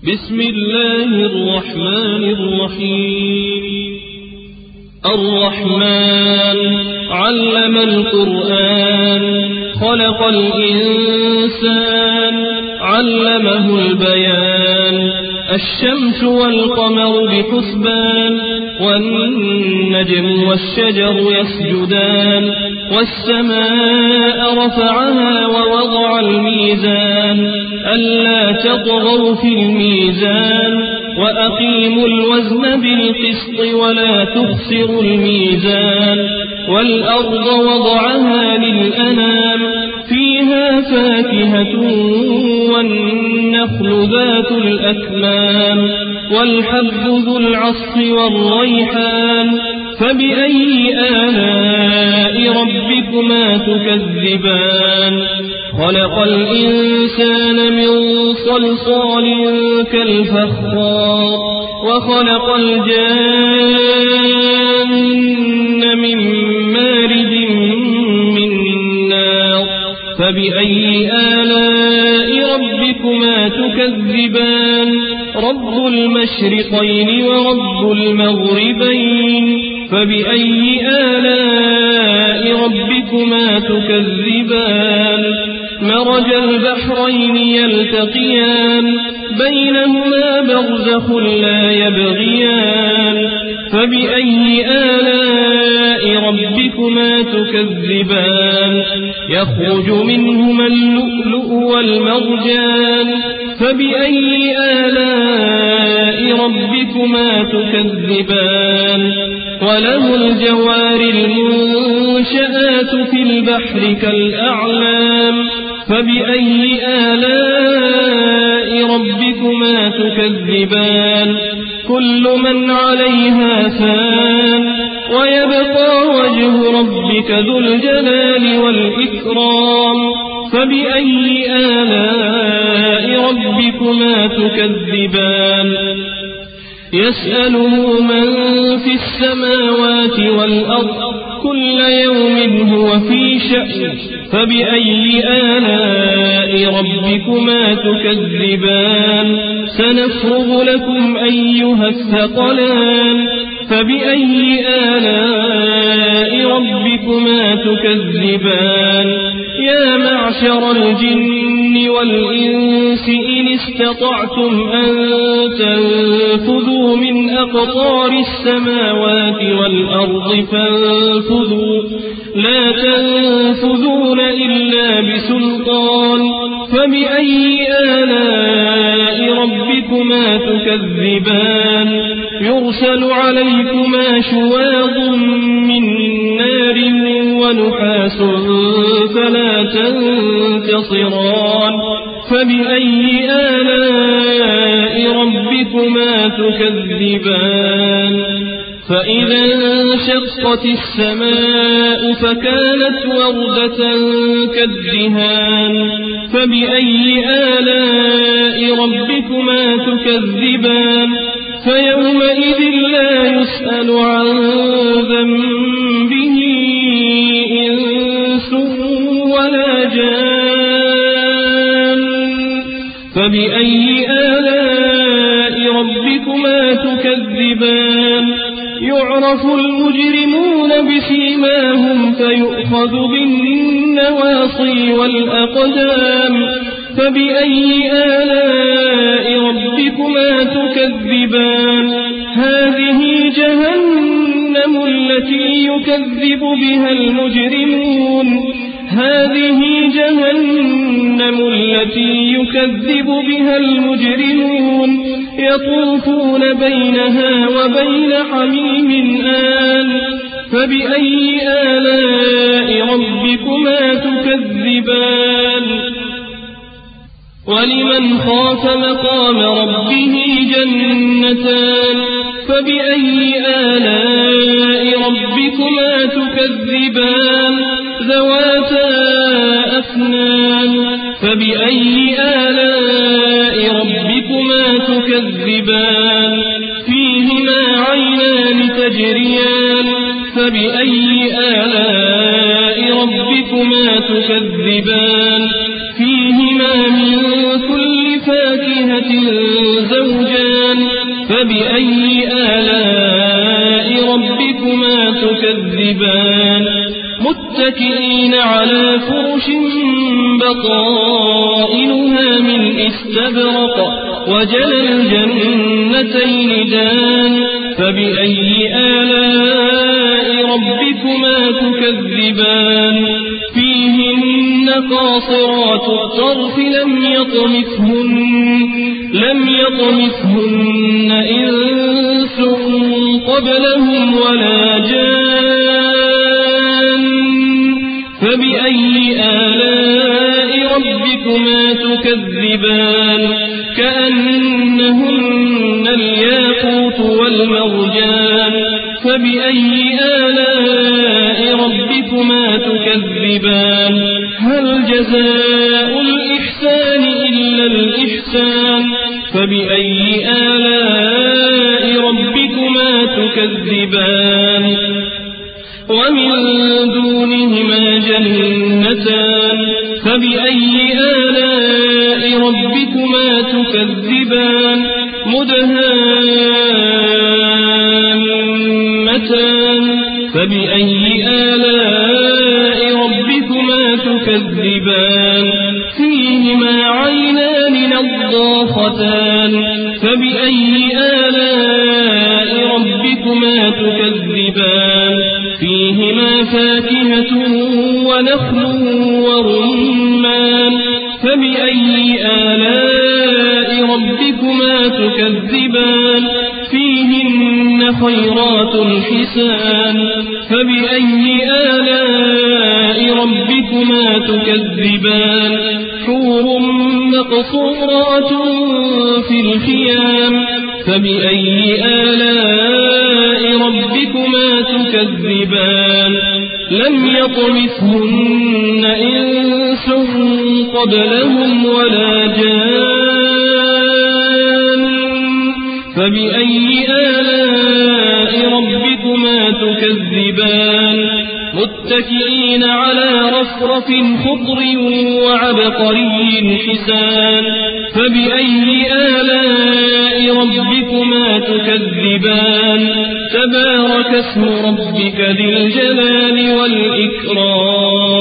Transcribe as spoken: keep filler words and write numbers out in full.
بسم الله الرحمن الرحيم. الرحمن علم القرآن خلق الإنسان علمه البيان. الشمس والقمر بحسبان والنجم والشجر يسجدان والسماء رفعها ووضع الميزان ألا تطغوا في الميزان وأقيموا الوزن بالقسط ولا تخسروا الميزان. والأرض وضعها للأنام فيها فاكهة والنخل ذات الأكمام والحب ذو العصف والريحان. فبأي آلاء ربكما تكذبان؟ خلق الإنسان من صلصال كالفخار وخلق الجان من مارج من نار. فبأي آلاء ربكما تكذبان؟ رب المشرقين ورب المغربين. فبأي آلاء ربكما تكذبان؟ مرج البحرين يلتقيان بينهما برزخ لا يبغيان. فبأي آلاء ربكما تكذبان؟ يخرج منهما اللؤلؤ والمرجان. فبأي آلاء ربكما تكذبان؟ وله الجوار المنشآت في البحر كالأعلام. فبأي آلاء ربكما تكذبان؟ كل من عليها فان ويبقى وجه ربك ذو الجلال والإكرام. فبأي آلاء ربكما تكذبان؟ يسأله من في السماوات والأرض كل يوم هو في شأن. فبأي آلاء ربكما تكذبان؟ سنفرغ لكم أيها الثقلان. فبأي آلاء ربكما تكذبان؟ يا معشر الجن والإنس إن استطعتم أن تنفذوا من أقطار السماوات والأرض فانفذوا لا تنفذون إلا بسلطان. فبأي آلاء ربكما تكذبان؟ يرسل عليكما شواظ من نار ونحاس فلا تنتصران. فبأي آلاء ربكما تكذبان؟ فإذا انشقت السماء فكانت وردة كالدهان. فبأي آلاء ربكما تكذبان؟ فيومئذ لا يسأل عن ذنبه إنس ولا جان. فبأي آلاء ربكما تكذبان؟ يعرف المجرمون بسيماهم فيؤخذ بالنواصي والأقدام. فبأي آلاء ربكما تكذبان؟ هذه جهنم التي يكذب بها المجرمون هذه جهنم التي يكذب بها المجرمون يطوفون بينها وبين حميم آن. فبأي آلاء ربكما تكذبان؟ ولمن خاف مقام ربه جنتان. فبأي آلاء ربكما تكذبان؟ ذواتا أفنان. فبأي آلاء ربكما تكذبان؟ فيهما عينان تجريان. فبأي آلاء ربكما تكذبان؟ فيهما من كل فاكهة فاكهة زوجان فبأي آلاء ربكما تكذبان متكئين على فرش بطائنها من استبرق وجنى الجنتين دان فبأي آلاء ربكما تكذبان فيهن قاصرات الطرف لم يطمثهن لم يطمثهن إنس قبلهم ولا جان فبأي آلاء ربكما تكذبان كأنهن الياقوت والمرجان فبأي آلاء ربكما تكذبان هل جزاء الإحسان إلا الإحسان فبأي آلاء ربكما تكذبان ومن دونهما جنتان فبأي آلاء ربكما تكذبان مدهامتان فبأي آلاء ربكما تكذبان فيهما عينان نضاختان فبأي آلاء ربكما تكذبان فيهما فاكهة ونخل ورمان فبأي آلاء ربكما تكذبان فيهن خيرات حسان فبأي آلاء ربكما تكذبان حور مقصورات في الخيام فبأي آلاء ربكما تكذبان لم يطمثهن إنس قبلهم ولا جان فبأي آلاء ربكما تكذبان متكئين على رفرف خضر وعبقري حسان فبأي آلاء ربكما تكذبان تبارك اسم ربك ذي الجلال والإكرام